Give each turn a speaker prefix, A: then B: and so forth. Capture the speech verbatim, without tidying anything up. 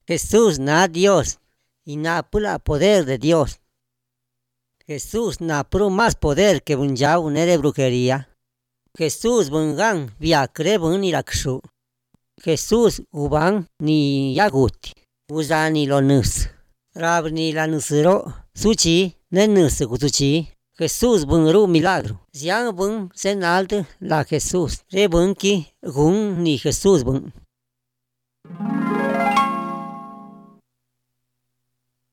A: Jesús na Dios y na pula poder de Dios. Jesús na puro más poder que bunjau nere brujería. Jesús bungan via crebun ni lakshu. Jesús uban ni yaguti. Uzani lo nus. Rab ni la nusro. Suchi ne nus kutuchi. Jesús bunru milagro. Ziang bun sen alto la Jesús. Re bunki gun ni Jesús bun.